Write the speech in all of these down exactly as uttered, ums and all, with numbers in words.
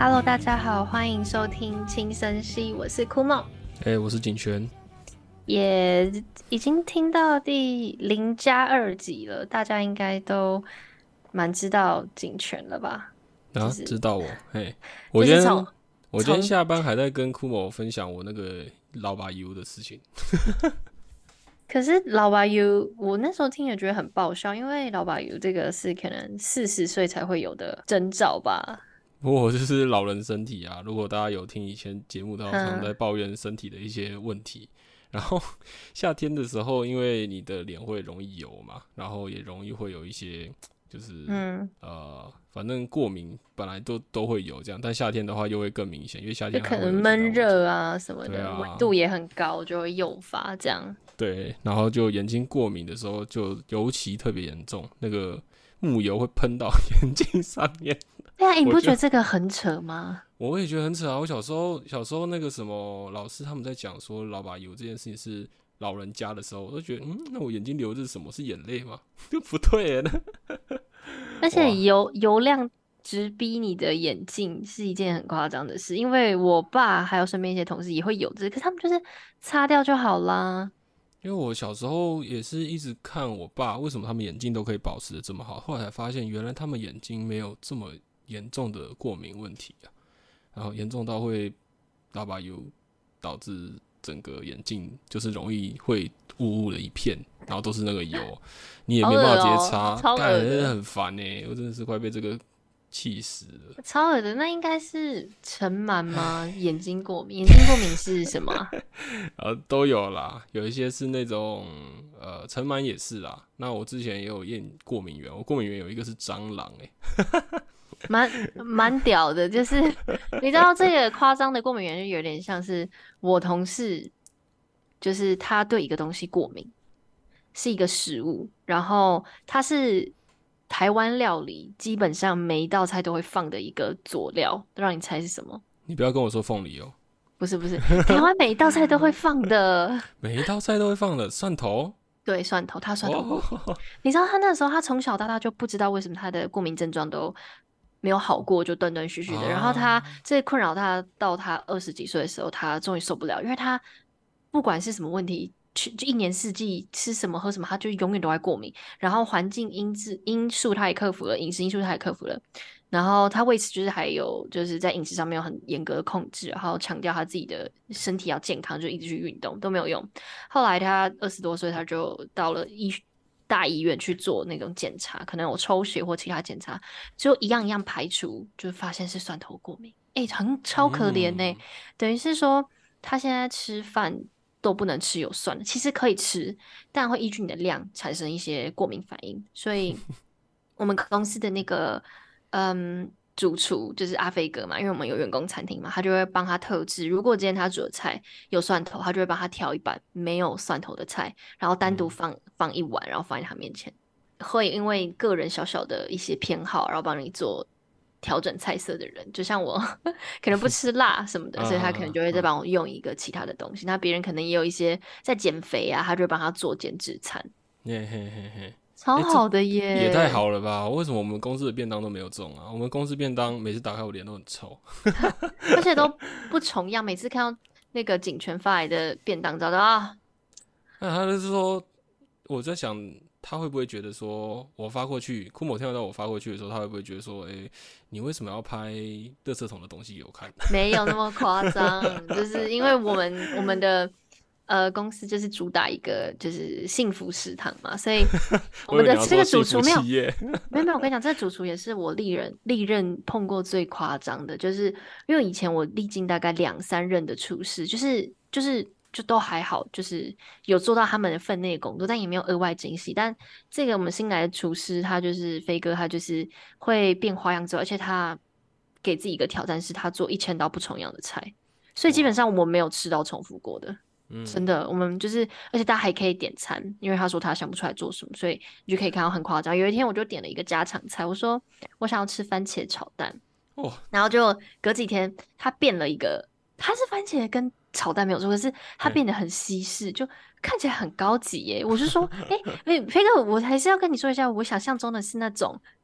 Hello， 大家好，欢迎收听轻声系，我是酷梦， 哎、欸，我是景泉， 也已经听到第零加二集了，大家应该都蛮知道景泉了吧？ 啊， 就是、 知道我，嘿，我今天、就是、我今天下班还在跟酷某分享我那个老把油的事情。 可是老把油，我那时候听也觉得很爆笑，因为老把油这个是可能四十岁才会有的征兆吧。 不过就是老人身体啊，如果大家有听以前节目，他常在抱怨身体的一些问题。嗯、然后夏天的时候，因为你的脸会容易油嘛，然后也容易会有一些就是、嗯、呃，反正过敏本来都都会有这样，但夏天的话又会更明显，因为夏天就可能闷热啊什么的，温、啊、度也很高，就会诱发这样。 对，然后就眼睛过敏的时候，就尤其特别严重，那个木油会喷到眼睛上面。 对啊，你不觉得这个很扯吗？ 我也觉得很扯啊！我小时候，小时候那个什么老师他们在讲说老把油这件事情是老人家的时候，我都觉得，嗯，那我眼睛流的是什么？是眼泪吗？就不对耶。 而且油油量直逼你的眼镜是一件很夸张的事，因为我爸还有身边一些同事也会有这，可是他们就是擦掉就好啦。 因为我小时候也是一直看我爸，为什么他们眼睛都可以保持得这么好，后来才发现原来他们眼睛没有这么严重的过敏问题啊，然后严重到会老把油导致整个眼镜就是容易会雾雾的一片，然后都是那个油，你也没办法直接擦， 超恶的， 真的很烦欸，我真的是快被这个气死了。 超恶的，那应该是尘螨吗？眼睛过敏，眼睛过敏是什么、啊？ 呃，都有啦，有一些是那种呃尘螨也是啦。那我之前也有验过敏源，我过敏源有一个是蟑螂、欸，哎， 蛮蛮屌的，就是你知道这个夸张的过敏源就有点像是我同事，就是他对一个东西过敏，是一个食物，然后他是台湾料理基本上每一道菜都会放的一个佐料，让你猜是什么？ 你不要跟我说凤梨哦。 不是不是，台湾每一道菜都会放的， 每一道菜都会放的蒜头。 对，蒜头，他蒜头过敏。Oh. 你知道他那时候，他从小到大就不知道为什么他的过敏症状都没有好过，就断断续续的。啊、然后他这困扰他到他二十几岁的时候，他终于受不了，因为他不管是什么问题，就一年四季吃什么喝什么，他就永远都在过敏。然后环境因质因素他也克服了，饮食因素他也克服了。然后他为此就是还有就是在饮食上面有很严格的控制，然后强调他自己的身体要健康，就一直去运动都没有用。后来他二十多岁，他就到了医大医院去做那种检查，可能有抽血或其他检查，就一样一样排除，就发现是蒜头过敏。哎、欸，很超可怜呢、欸嗯，等于是说他现在吃饭都不能吃有蒜的，其实可以吃，但会依据你的量产生一些过敏反应。所以我们公司的那个。嗯，主厨就是阿飞哥嘛，因为我们有员工餐厅嘛，他就会帮他特制。如果今天他煮的菜有蒜头，他就会帮他挑一碗没有蒜头的菜，然后单独放、嗯、放一碗，然后放在他面前。会因为个人小小的一些偏好，然后帮你做调整菜色的人，就像我可能不吃辣什么的，所以他可能就会再帮我用一个其他的东西。那别人可能也有一些在减肥啊，他就会帮他做减脂餐。 嘿嘿嘿嘿。 超好的耶、 欸！也太好了吧！为什么我们公司的便当都没有这种啊？我们公司便当每次打开我脸都很臭， 而且都不重样。每次看到那个景泉发来的便当照，啊， 那他就是说，我在想他会不会觉得说我发过去，库某听到我发过去的时候，他会不会觉得说，哎、欸，你为什么要拍垃圾桶的东西给我看？ 没有那么夸张，就是因为我们我们的。呃，公司就是主打一个就是幸福食堂嘛，所以我们的这个主厨没有，没有没有，我跟你讲，这个主厨也是我历任历任碰过最夸张的，就是因为以前我历经大概两三任的厨师，就是就是就都还好，就是有做到他们的分内工作，但也没有额外惊喜。但这个我们新来的厨师，他就是飞哥，他就是会变花样之后，而且他给自己一个挑战，是他做一千道不重样的菜，所以基本上我没有吃到重复过的。 嗯、 真的，我们就是，而且大家还可以点餐，因为他说他想不出来做什么，所以你就可以看到很夸张。有一天我就点了一个家常菜，我说我想要吃番茄炒蛋， 哦， 然後就隔几天他变了一个，他是番茄跟炒蛋没有错，可是他变得很西式，就看起来很高级耶。我就说，哎、欸，飞哥，我还是要跟你说一下，我想象中的是那种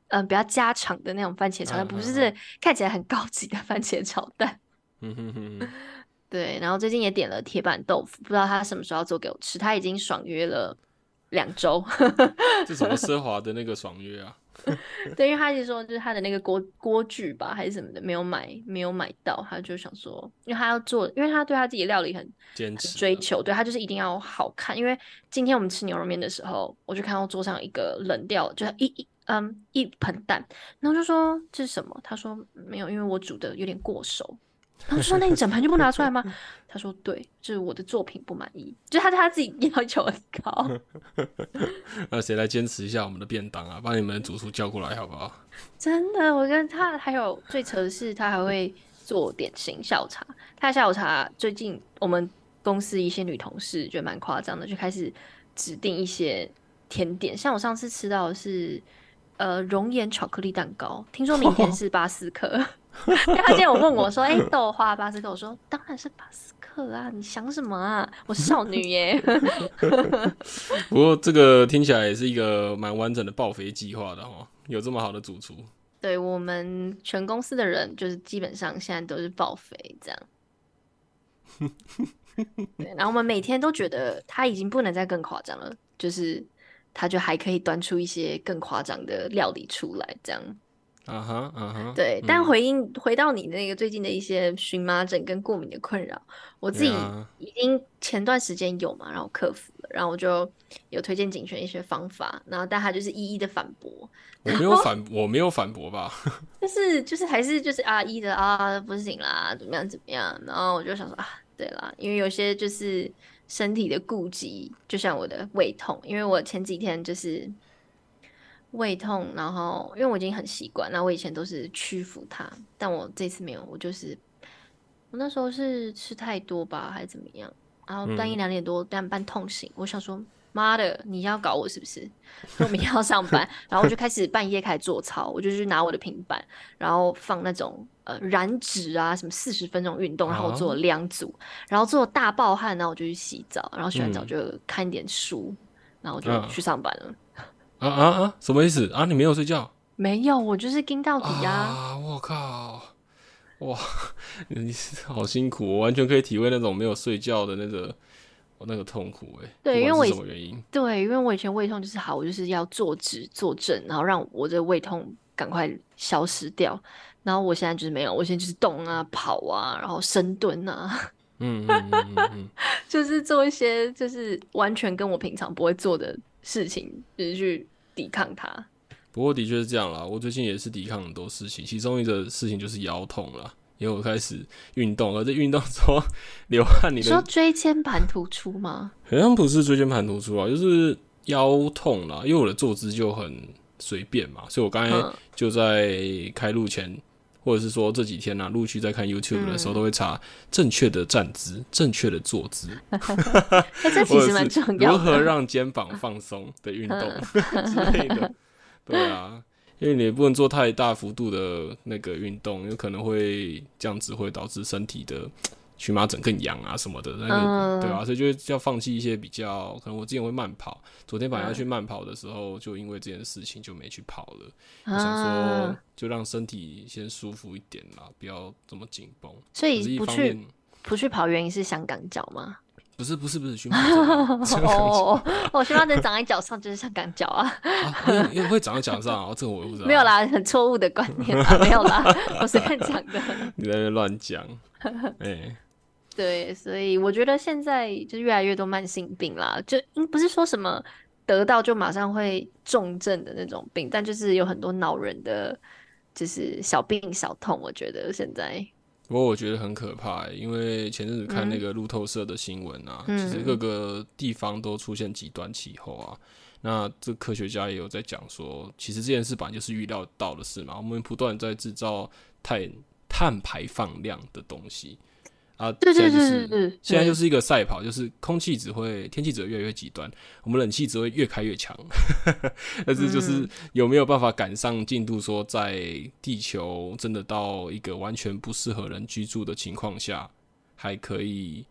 嗯、呃、比较家常的那种番茄炒蛋，不是这看起来很高级的番茄炒蛋。 嗯哼哼哼， 对，然后最近也点了铁板豆腐，不知道他什么时候要做给我吃。他已经爽约了两周。 这什么奢华的那个爽约啊？ 对，因为他一直说就是他的那个锅锅具吧，还是什么的没有买，没有买到，他就想说，因为他要做，因为他对他自己的料理很很坚持啊， 追求，对他就是一定要好看。因为今天我们吃牛肉面的时候，我就看到桌上有一个冷掉，就是一一嗯一盆蛋，然后就说这是什么？他说没有，因为我煮的有点过熟。然后就说：“那你整盘就不拿出来吗？”他说：“对，就是我的作品不满意，就是他他自己要求很高。” 那谁来坚持一下我们的便当啊？把你们的主厨叫过来好不好？ 真的，我跟他还有最扯的是，他还会做点心下午茶。他的下午茶最近我们公司一些女同事觉得蛮夸张的，就开始指定一些甜点。像我上次吃到的是呃熔岩巧克力蛋糕，听说明天是巴斯克。因为他今天有问我说：“哎、欸，豆花巴斯克？”我说：“当然是巴斯克啊！你想什么啊？我是少女耶。” 不过这个听起来也是一个蛮完整的爆肥计划的哦，有这么好的主厨。 对，我们全公司的人，就是基本上现在都是爆肥这样。对，然后我们每天都觉得他已经不能再更夸张了，就是他就还可以端出一些更夸张的料理出来，这样。 啊哈啊哈， 对，但嗯， 回应回到你那个最近的一些荨麻疹跟过敏的困扰，我自己对啊， 已经前段时间有嘛，然后克服了，然后我就有推荐景轩一些方法，然后但他就是一一的反驳。 我没有反，我没有反驳吧？ 就是就是还是就是啊一的啊不行啦，怎么样怎么样，然后我就想说啊，对啦，因为有些就是身体的顾忌，就像我的胃痛，因为我前几天就是胃痛，然后因为我已经很习惯，那我以前都是屈服它，但我这次没有，我就是我那时候是吃太多吧，还是怎么样，然后半夜嗯， 两点多半半痛醒，我想说妈的，你要搞我是不是？我明天要上班，然后我就开始半夜开始做操，我就去拿我的平板，然后放那种呃燃脂啊，什么四十分钟运动，然后我做了啊， 两组，然后做了大爆汗，然后我就去洗澡，然后洗完澡嗯， 就看一点书，然后我就啊去上班了。 啊啊啊，什么意思啊？你没有睡觉没有，我就是盯到底啊。 啊？我靠，哇，你好辛苦，我完全可以体会那种没有睡觉的那个那个痛苦哎，不对，因为管是什我以么原因。 对，因为我以前胃痛就是好，我就是要坐直坐正，然后让我这胃痛赶快消失掉。然后我现在就是没有，我现在就是动啊、跑啊，然后深蹲啊， 嗯嗯嗯嗯嗯， 就是做一些就是完全跟我平常不会做的事情，就是去抵抗它。 不过的确是这样啦，我最近也是抵抗很多事情，其中一个事情就是腰痛啦，因为我开始运动，而且运动之后流汗，你你说的椎间盘突出吗？ 好像不是椎间盘突出啊，就是腰痛啦，因为我的坐姿就很随便嘛，所以我刚才嗯就在开录前，或者是说这几天啊，陆续在看 YouTube 的时候， 嗯， 都会查正确的站姿、正确的坐姿， 那这其或者是实蛮重如何要的。 让肩膀放松的运动嗯之类的。对啊，因为你不能做太大幅度的那个运动，有可能会这样子会导致身体的荨麻疹更痒啊什么的，那个、 嗯对啊，所以就要放弃一些比较，可能我之前会慢跑，昨天本来要去嗯慢跑的时候，就因为这件事情就没去跑了。我想说啊，， 就让身体先舒服一点啦，不要这么紧绷。 所可是一以不去方面， 不去跑，原因是香港脚吗？ 不是不是不是荨麻疹啊，这个哦，我荨麻疹长在脚上就是香港脚啊， 啊会会长在脚上啊，这个我也不知道。 没有啦，很错误的观念啦，没有啦，我随便讲的。 你在那边乱讲，哎、 对，所以我觉得现在就越来越多慢性病啦，就应不是说什么得到就马上会重症的那种病，但就是有很多恼人的，就是小病小痛。我觉得现在， 不过我觉得很可怕欸，因为前阵子看那嗯个路透社的新闻啊，其实各嗯个地方都出现极端气候啊。那这科学家也有在讲说，其实这件事本来就是预料到的事嘛，我们不断在制造碳碳排放量的东西啊， 对对现在就是对对对， 现在就是一个赛跑，就是空气只会天气只会越来越极端，我们冷气只会越开越强，但是就是嗯有没有办法赶上进度，说在地球真的到一个完全不适合人居住的情况下，还可以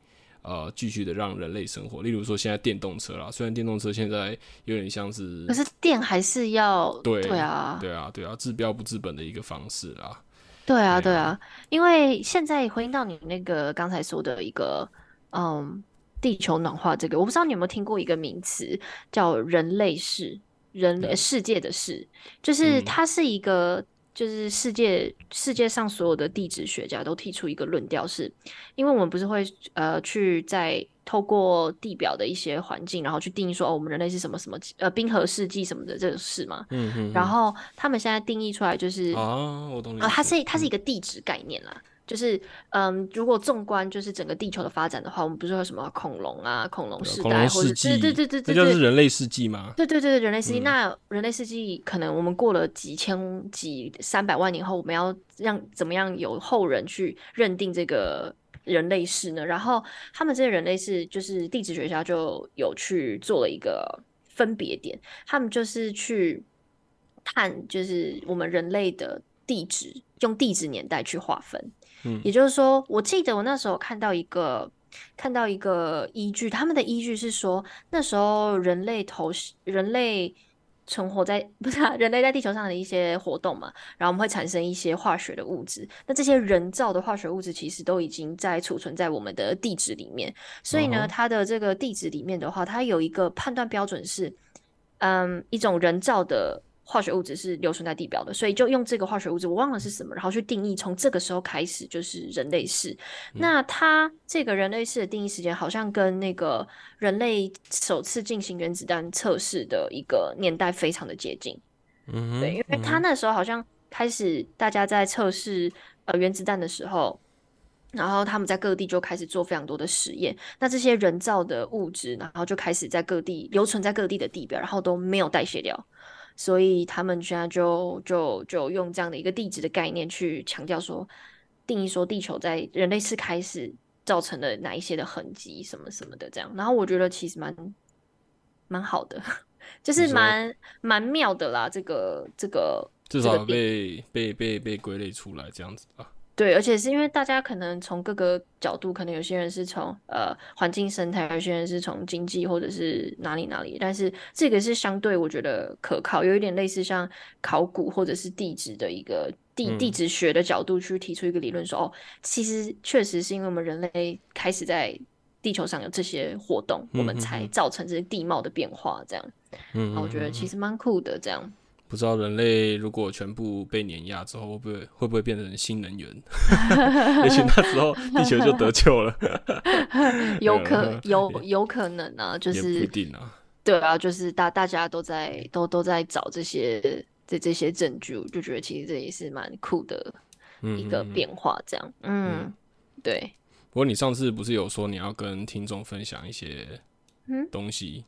呃继续的让人类生活。例如说现在电动车啦，虽然电动车现在有点像是， 可是电还是要对对啊， 对啊对啊，治标不治本的一个方式啦。 对啊， 对啊， 对啊，因为现在回应到你那个刚才说的一个，嗯，地球暖化这个，我不知道你有没有听过一个名词叫人类世，人类人世界的世，就是嗯它是一个，就是世界世界上所有的地质学家都提出一个论调是，因为我们不是会呃去在透过地表的一些环境，然后去定义说哦，我们人类是什么什么呃冰河世纪什么的这个事嘛。 嗯嗯嗯， 然后他们现在定义出来就是， 啊，我懂你呃，它意思。 是它是一嗯， 个地质概念啦，就是嗯，如果纵观就是整个地球的发展的话，我们不是会有什么恐龙啊、恐龙对啊， 世代， 恐龙或者对对世纪， 对对那叫是对对人类世纪吗？ 对对对，人类世纪。 嗯那人类世纪可能我们过了几千几三百万年后，我们要让怎么样有后人去认定这个人类世呢？然后他们这些人类世，就是地质学家就有去做了一个分别点，他们就是去看，就是我们人类的地质，用地质年代去划分。 嗯也就是说，我记得我那时候看到一个看到一个依据，他们的依据是说，那时候人类投人类存活在不是、啊、人类在地球上的一些活动嘛，然后我们会产生一些化学的物质，那这些人造的化学物质其实都已经在储存在我们的地质里面，所以呢， 嗯哼它的这个地质里面的话，它有一个判断标准是，嗯，一种人造的。化学物质是留存在地表的，所以就用这个化学物质，我忘了是什么，然后去定义，从这个时候开始就是人类世。 嗯那它这个人类世的定义时间，好像跟那个人类首次进行原子弹测试的一个年代非常的接近。对，因嗯哼为他嗯哼那时候好像开始大家在测试呃原子弹的时候，然后他们在各地就开始做非常多的实验。那这些人造的物质，然后就开始在各地留存在各地的地表，然后都没有代谢掉。所以他们现在就就就用这样的一个地质的概念去强调说，定义说地球在人类世开始造成了哪一些的痕迹什么什么的这样。然后我觉得其实蛮蛮好的，就是你说蛮蛮妙的啦，这个这个至少这个点。 被被被被归类出来这样子吧。 对，而且是因为大家可能从各个角度，可能有些人是从呃环境生态，有些人是从经济或者是哪里哪里，但是这个是相对我觉得可靠，有一点类似像考古或者是地质的一个地地嗯质学的角度去提出一个理论说，哦，其实确实是因为我们人类开始在地球上有这些活动，我们才嗯嗯嗯造成这些地貌的变化，这样， 嗯啊，我觉得嗯嗯嗯， 其实蛮酷的，这样。 不知道人类如果全部被碾压之后，会不会会不会变成新能源？也许那时候地球就得救了。 有可呃有有可能啊，就也不一是定啊。 对啊，就是大大家都在都都在找这些这这些证据，我就觉得其实这也是蛮酷的一个嗯嗯变化，这样， 嗯。 嗯，对， 不过你上次不是有说你要跟听众分享一些嗯， 东西？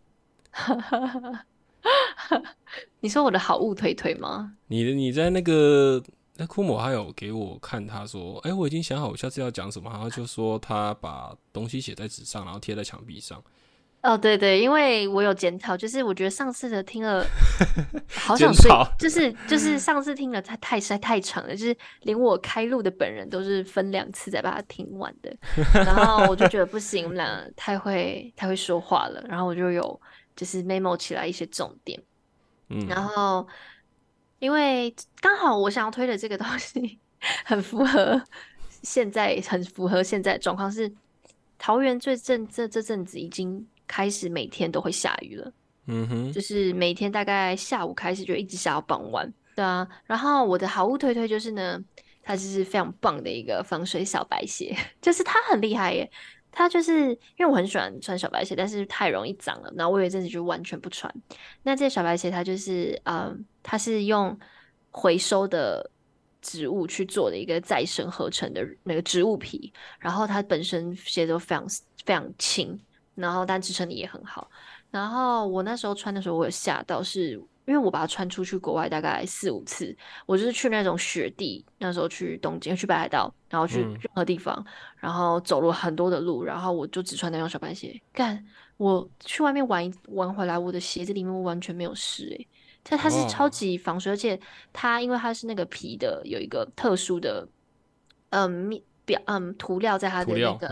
你说我的好物推推吗？ 你的你在那个那库某还有给我看，他说：“哎、我已经想好我下次要讲什么。”然后就说他把东西写在纸上，然后贴在墙壁上。 哦，对对，因为我有检讨，就是我觉得上次的听了好检想睡， 讨， 就是就是上次听了太太实在太长了，就是连我开录的本人都是分两次才把它听完的，然后我就觉得不行，我们俩太会太会说话了，然后我就有就是 memo 起来一些重点，然嗯后因为刚好我想要推的这个东西很符合现在，很符合现在的状况是，桃园最近这这阵子已经开始每天都会下雨了， 嗯哼， 就是每天大概下午开始就一直下到傍晚。对啊，然后我的好物推推就是呢，它就是非常棒的一个防水小白鞋，就是它很厉害耶。它就是因为我很喜欢穿小白鞋，但是太容易脏了，然后我有一阵子就完全不穿。那这小白鞋它就是嗯，它是用回收的植物去做的一个再生合成的那个植物皮，然后它本身鞋都非常非常轻，然后但支撑力也很好。然后我那时候穿的时候，我有吓到是，因为我把它穿出去国外大概四五次，我就是去那种雪地，那时候去东京、去北海道，然后去嗯， 任何地方，然后走了很多的路，然后我就只穿那双小白鞋。干，我去外面玩一玩回来，我的鞋子里面完全没有湿诶、它它是超哇， 级防水，而且它因为它是那个皮的有一个特殊的嗯面表嗯涂料在它涂料， 的那个嗯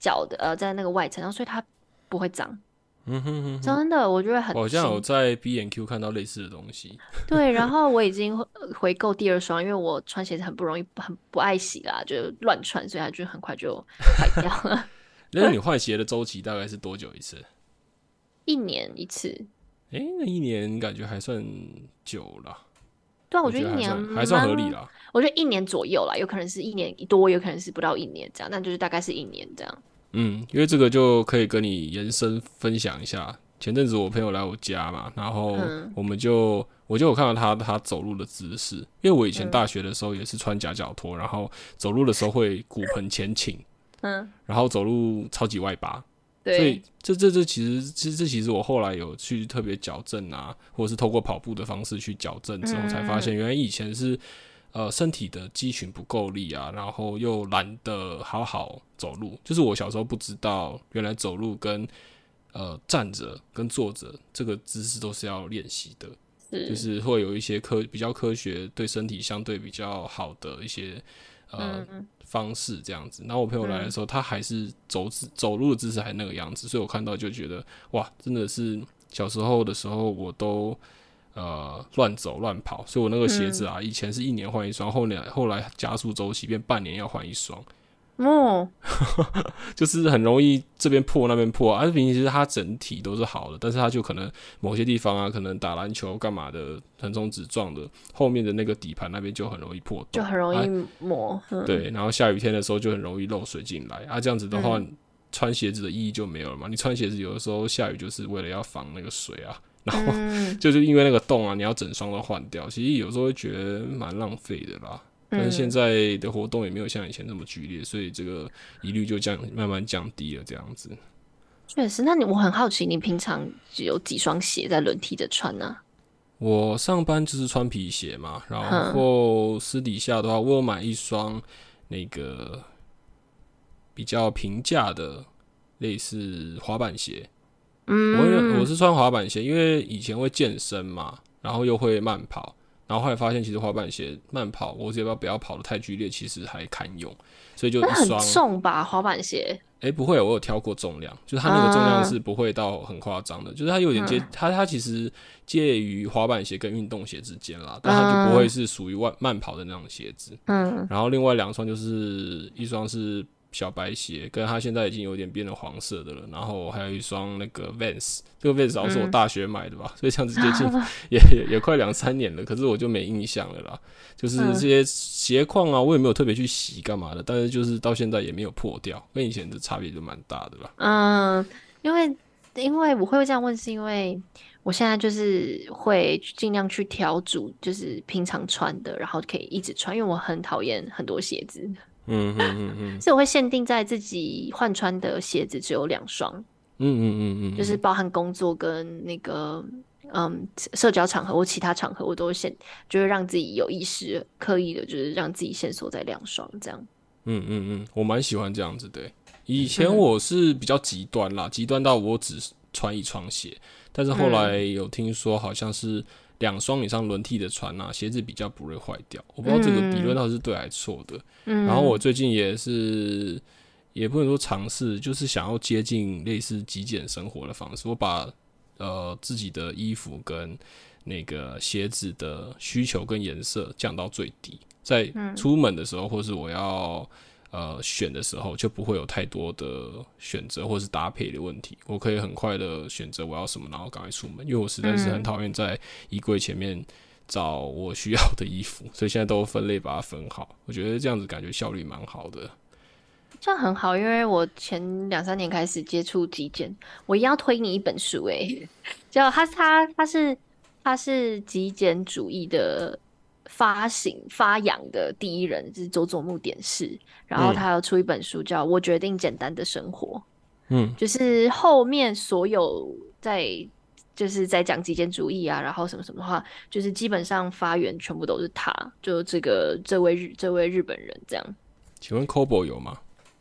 脚的呃在那个外层，然后所以它不会脏。 嗯哼哼哼， 真的，我觉得很我好像有新。 在 B and Q 看到类似的东西。 对，然后我已经回回购第二双，因为我穿鞋子很不容易，很不爱洗啦，就乱穿，所以它就很快就坏掉了。 那你换鞋的周期大概是多久一次？ 一年一次。 哎、欸，那一年感觉还算久啦。 对啊， 我我觉得一年还算还算合理啦。 我觉得一年左右啦，有可能是一年多，有可能是不到一年这样，但就是大概是一年这样。 嗯，因为这个就可以跟你延伸分享一下。前阵子我朋友来我家嘛，然后我们就、嗯、我就有看到他他走路的姿势，因为我以前大学的时候也是穿夹脚拖，然后走路的时候会骨盆前倾，嗯，然后走路超级外八， 对， 所以这这这其实其实这其实我后来有去特别矫正啊，或者是透过跑步的方式去矫正之后，才发现原来以前是。呃，身体的肌群不够力啊，然后又懒得好好走路，就是我小时候不知道，原来走路跟呃站着跟坐着这个姿势都是要练习的，是就是会有一些科比较科学对身体相对比较好的一些呃、嗯、方式这样子。然后我朋友来的时候，嗯、他还是走走路的姿势还那个样子，所以我看到就觉得哇，真的是小时候的时候我都。呃，乱走乱跑，所以我那个鞋子啊，嗯、以前是一年换一双，后来后来加速周期变半年要换一双，哦，就是很容易这边破那边破，而、啊、平时其实它整体都是好的，但是它就可能某些地方啊，可能打篮球干嘛的横冲直撞的，后面的那个底盘那边就很容易破洞， 就很容易磨、啊嗯。 对，然后下雨天的时候就很容易漏水进来啊，这样子的话、嗯，穿鞋子的意义就没有了嘛。你穿鞋子有的时候下雨就是为了要防那个水啊。然后就是因为那个洞啊，你要整双都换掉，其实有时候会觉得蛮浪费的啦。但是现在的活动也没有像以前那么剧烈，所以这个疑虑就降慢慢降低了，这样子。 确实，那你我很好奇，你平常有几双鞋在轮替着穿呢、啊？ 我上班就是穿皮鞋嘛，然后私底下的话，我有买一双那个比较平价的类似滑板鞋。嗯，我我是穿滑板鞋，因为以前会健身嘛，然后又会慢跑，然后后来发现其实滑板鞋慢跑，我只要不要跑得太剧烈，其实还堪用，所以就一双。 那很重吧，滑板鞋？ 哎、欸，不会，我有挑过重量，就是它那个重量是不会到很夸张的、啊，就是它有点介，它它其实介于滑板鞋跟运动鞋之间啦，但它就不会是属于慢跑的那种鞋子。嗯，然后另外两双就是一双是。小白鞋，跟它现在已经有点变得黄色的了，然后还有一双那个 Vans， 这个 Vans 好像是我大学买的吧，嗯、所以这样子接近也也也快两三年了，可是我就没印象了啦。就是这些鞋况啊，我也没有特别去洗干嘛的，但是就是到现在也没有破掉，跟以前的差别就蛮大的啦。 嗯，因为因为我会这样问，是因为我现在就是会尽量去挑主，就是平常穿的，然后可以一直穿，因为我很讨厌很多鞋子。嗯嗯嗯嗯，所以我会限定在自己换穿的鞋子只有两双。嗯嗯嗯嗯，就是包含工作跟那个嗯社交场合或其他场合，我都会限，就会让自己有意识、刻意的，就是让自己限缩在两双这样。 嗯嗯嗯，我蛮喜欢这样子的。以前我是比较极端啦，极端到我只穿一双鞋，但是后来有听说好像是。两双以上轮替的穿啊，鞋子比较不会坏掉。我不知道这个理论到底是对还是错的。嗯。然后我最近也是，也不能说尝试，就是想要接近类似极简生活的方式。我把呃自己的衣服跟那个鞋子的需求跟颜色降到最低，在出门的时候，或是我要呃选的时候，就不会有太多的选择或是搭配的问题。我可以很快的选择我要什么，然后赶快出门。因为我实在是很讨厌在衣柜前面找我需要的衣服，所以现在都分类把它分好。我觉得这样子感觉效率蛮好的。 这样很好，因为我前两三年开始接触极简，我一定要推你一本书诶、欸，叫他他他是他是极简主义的。发行发扬的第一人就是佐佐木典士，然后他有出一本书叫《我决定简单的生活》，嗯，就是后面所有在就是在讲极简主义啊，然后什么什么的话，就是基本上发源全部都是他，就这个这位日这位日本人这样。 请问 Kobo 有吗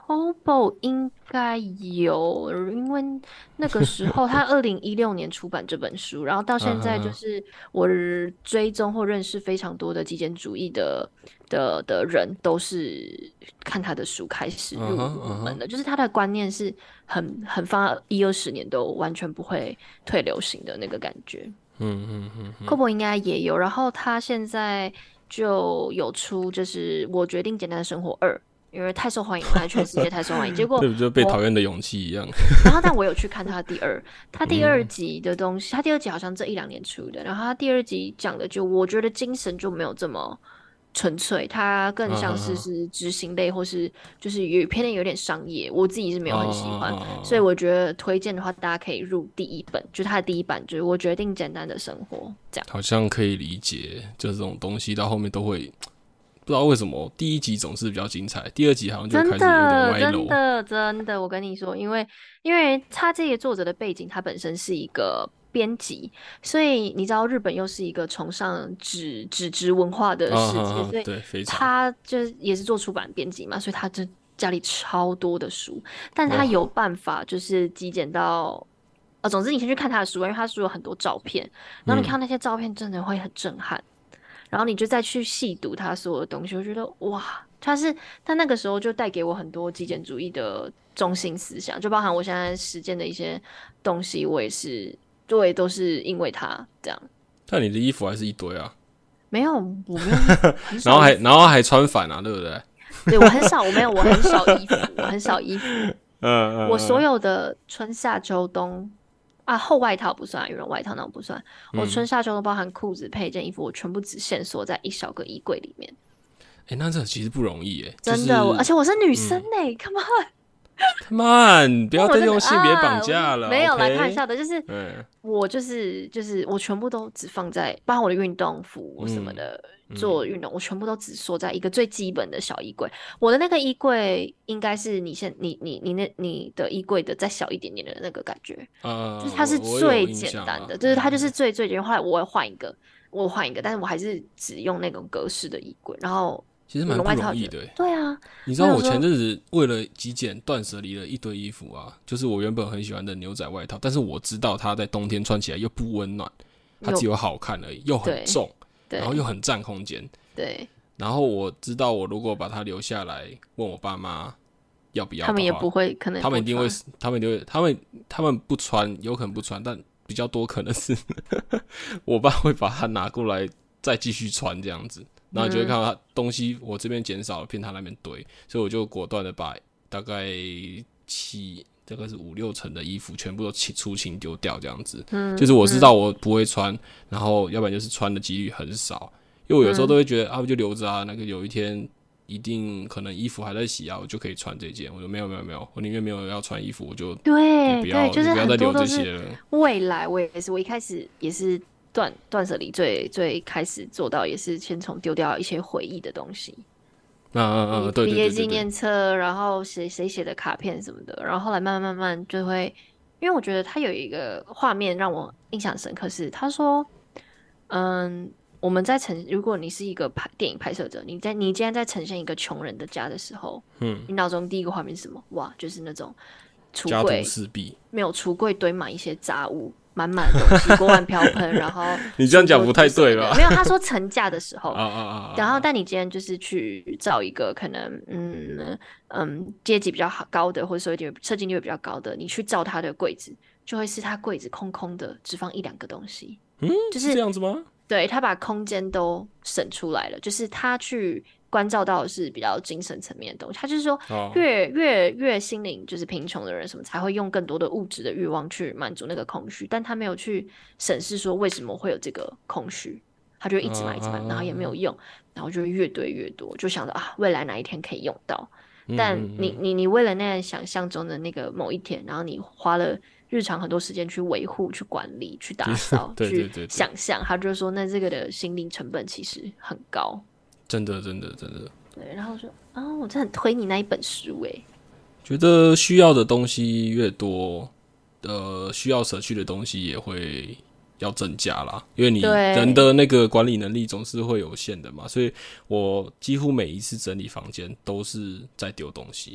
Kobo 应该有，因为那个时候他二零一六年出版这本书，然后到现在就啊是我追踪或认识非常多的极简主义的的的人，都是看他的书开始入啊哈入门的， 啊哈， 就是他的观念是很很放一二十年都完全不会退流行的那个感觉。 嗯嗯嗯嗯， Kobo 应该也有，然后他现在就有出，就是我决定简单的生活二，因为太受欢迎了，在全世界太受欢迎。结果这不就被讨我， 厌的勇气一样？ 然后但我有去看他第二，他第二嗯集的东西，他第二集好像这一两年出的，然后他第二集讲的就我觉得精神就没有这么纯粹，它更像是啊啊是执行类，或是就是有偏点有点商业，我自己是没有很喜欢， 啊所以我觉得推荐的话，大家可以入第一本，就是他的第一版，就是我决定简单的生活这样。 好像可以理解，就这种东西到后面都会不知道为什么第一集总是比较精彩，第二集好像就真开始有点的， 歪楼。 真的，真的，我跟你说，因为因为他这个作者的背景，他本身是一个编辑，所以你知道日本又是一个崇尚纸纸质文化的世界， 啊哈哈， 所以对，非常他就也是做出版编辑嘛，所以他就家里超多的书，但他哇， 有办法就是极简到。呃，总之你先去看他的书啊，因为他书有很多照片，然后你嗯， 看那些照片，真的会很震撼。然后你就再去细读他所有的东西，我觉得哇，他是他那个时候就带给我很多极简主义的中心思想，就包含我现在实践的一些东西，我也是，对，都是因为他这样。 但你的衣服还是一堆啊， 没有，我没有衣服，很然后还少衣服， 然后还穿反啊，对不对？ 对我很少，我没有，我很少衣服，我很少衣服， 嗯嗯我所嗯有的春夏秋冬。啊，厚外套不算，羽绒外套那种不算。我春嗯， 夏秋冬包含裤子、配件、衣服，我全部只限缩在一小个衣柜里面。 哎、欸，那这其实不容易哎，就真的，我而是且我是女生嗯呢，Come on， 他妈，你不要再因为我真的用性别绑啊，我是架了没有啦，开玩 ，OK？ 笑的，就是嗯我就是就是我全部都只放在，包含我的运动服什么嗯的， 嗯做运动我全部都只锁在一个最基本的小衣柜。我的那个衣柜应该是你现你你你那你的衣柜的再小一点点的那个感觉，就是呃， 它是我我有最印象啊， 简单的，就是它就是嗯， 最最简单。后来我会换一个，我换一个，但是我还是只用那种格式的衣柜，然后羽其实蛮不绒外套就容易的欸。 对啊， 你知道我前我有说阵子为了极简断舍离了一堆衣服啊，就是我原本很喜欢的牛仔外套，但是我知道它在冬天穿起来又不温暖，它有只有好看而已，又很对重， 对然后又很占空间。 对。 然后我知道我如果把它留下来，问我爸妈要不要他们也的话， 不会，可能他们一定会不穿， 他们一定会，他们他们不穿，有可能不穿，但比较多可能是我爸会把它拿过来再继续穿这样子，然后你就会看到他东西我这边减少了，偏他那边堆，所以我就果断的把大概七。大概是五六成的衣服全部都清出清丢掉，这样子， 嗯， 就是我知嗯道我不会穿，然后要不然就是穿的几率很少，因为我有时候都会觉得、啊，不就留着啊，那个有一天一定可能衣服还在洗啊，我就可以穿这件。我说没有没有没有，我宁愿没有要穿衣服，我就你不要对对，就是你不要再留很多都是这些了。 未来，我也是，我一开始也是断断舍离最最开始做到，也是先从丢掉一些回忆的东西， 嗯嗯毕嗯，对毕业纪对对对对， 念册，然后谁谁写的卡片什么的，然后后来慢慢慢慢就会，因为我觉得他有一个画面让我印象深刻是，他说，嗯。我们在呈，如果你是一个拍电影拍摄者，你在你今天在呈现一个穷人的家的时候， 嗯， 你脑中第一个画面是什么？哇，就是那种橱家徒柜四壁。 没有橱柜堆满一些杂物，满满的东西，锅碗瓢盆，然后你这样讲不太对吧？ 吧？ 没有，他说成架的时候啊，啊啊啊！ 然后但你今天就是去找一个可能嗯嗯阶级比较好高的，或者说一点设计力比较高的，你去照他的柜子，就会是他柜子空空的，只放一两个东西。 嗯， 就是这样子吗？ 对，他把空间都省出来了，就是他去关照到的是比较精神层面的东西。他就是说哦， 越，越越心灵就是贫穷的人，什么才会用更多的物质的欲望去满足那个空虚，但他没有去审视说为什么会有这个空虚，他就一直买一直买，然后也没有用，然后就越堆越多，就想着啊，未来哪一天可以用到。但你嗯嗯嗯， 你你为了那样想象中的那个某一天，然后你花了日常很多时间去维护、去管理、去打扫、去对对对对， 想象，他就说那这个的心灵成本其实很高。 真的真的真的， 对，然后我说啊、我真的很推你那一本书诶。 觉得需要的东西越多，呃，需要舍去的东西也会要增加啦，因为你对人的那个管理能力总是会有限的嘛，所以我几乎每一次整理房间都是在丢东西，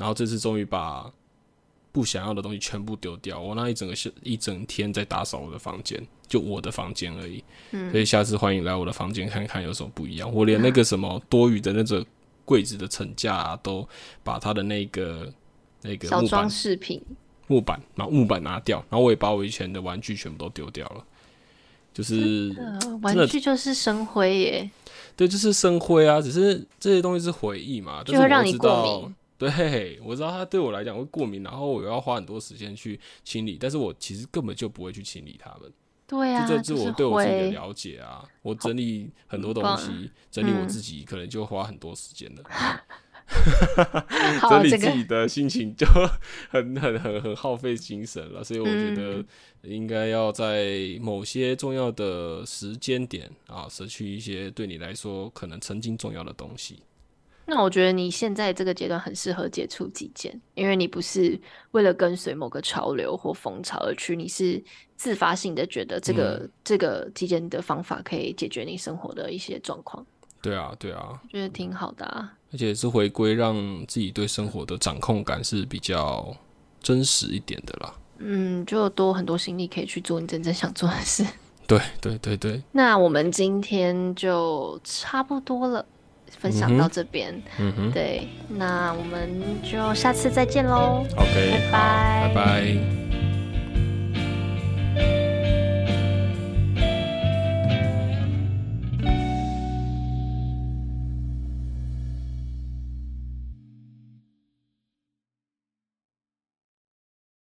然后这次终于把不想要的东西全部丢掉。我那一整个一整天在打扫我的房间，就我的房间而已。嗯，所以下次欢迎来我的房间看看有什么不一样。我连那个什么多余的那个柜子的层架啊，都把它的那个那个小装饰品木板，然后木板拿掉，然后我也把我以前的玩具全部都丢掉了。就是玩具就是生灰耶， 对，就是生灰啊。只是这些东西是回忆嘛， 就会让你过敏。 对，我知道它对我来讲会过敏，然后我要花很多时间去清理，但是我其实根本就不会去清理它们。 对啊， 这是我对我自己的了解啊。我整理很多东西，整理我自己，可能就花很多时间了。整理自己的心情就很很很很耗费精神了，所以我觉得应该要在某些重要的时间点啊，舍去一些对你来说可能曾经重要的东西。 那我觉得你现在这个阶段很适合接触极简，因为你不是为了跟随某个潮流或风潮而去，你是自发性的觉得这个、嗯、这个极简的方法可以解决你生活的一些状况。 对啊，对啊， 我觉得挺好的啊， 而且是回归让自己对生活的掌控感是比较真实一点的啦。 嗯，就多很多心力可以去做你真正想做的事。 对对对对。 那我们今天就差不多了。分享到这边，嗯哼，对，那我们就下次再见喽。 OK， 拜拜， 拜拜。